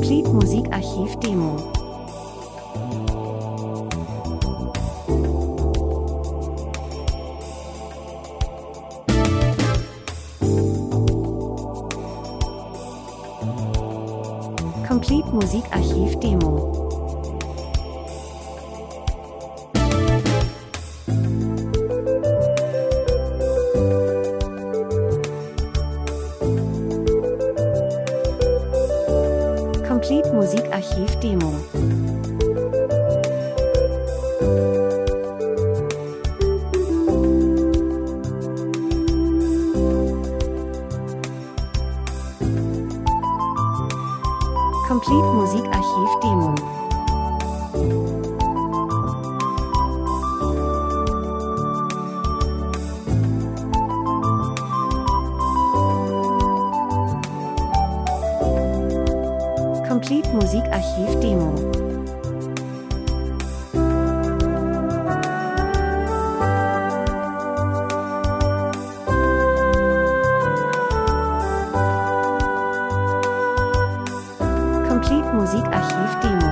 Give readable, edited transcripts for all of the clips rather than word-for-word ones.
Complete Musikarchiv Demo. Complete Musikarchiv Demo. Complete Musikarchiv Demo. Complete Musikarchiv Demo. Complete Musikarchiv Demo. Complete Musikarchiv Demo.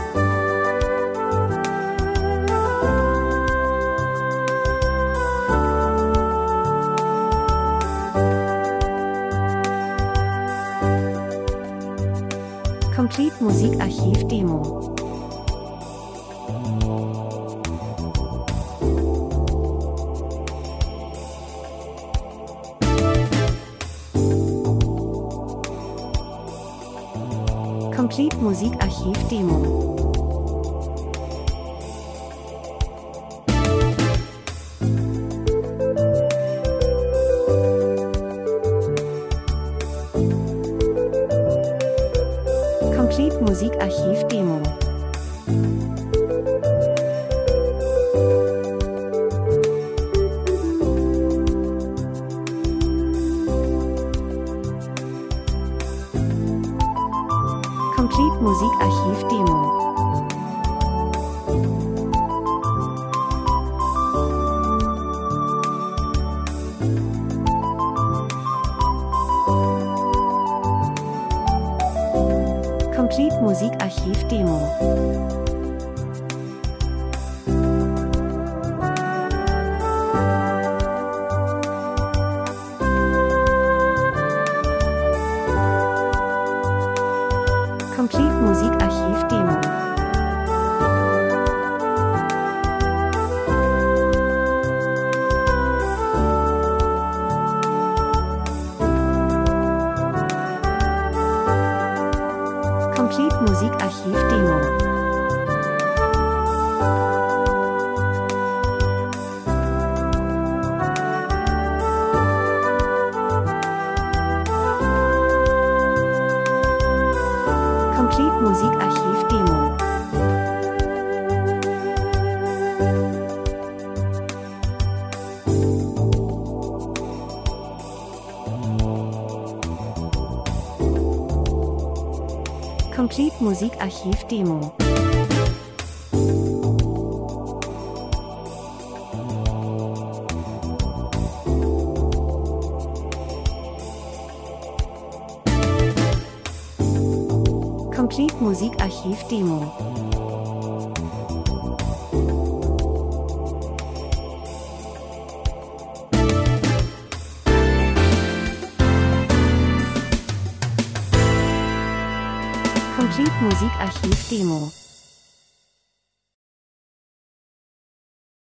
Complete Musikarchiv Demo. Complete Musikarchiv Demo. Complete Musikarchiv Demo. Complete Musikarchiv Demo. Complete Musikarchiv Demo. Complete Musikarchiv Demo. Complete Musikarchiv Demo. Complete Musikarchiv Demo. Complete Musikarchiv Demo. Complete Musikarchiv Demo. Complete Musikarchiv Demo.